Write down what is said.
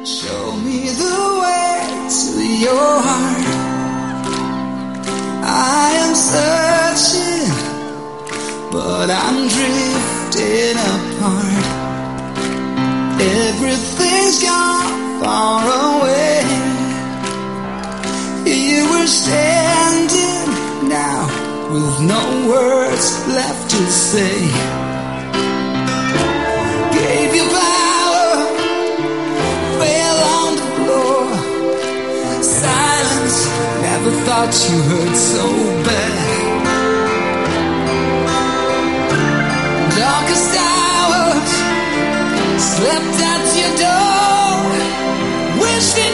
Show me the way to your heart. I am searching, but I'm drifting apart. Everything's gone far away. You were standing now with no words left to say. Gave you power, fell on the floor. Silence, never thought you hurt so bad. Darkest hours, slept at your door, wishing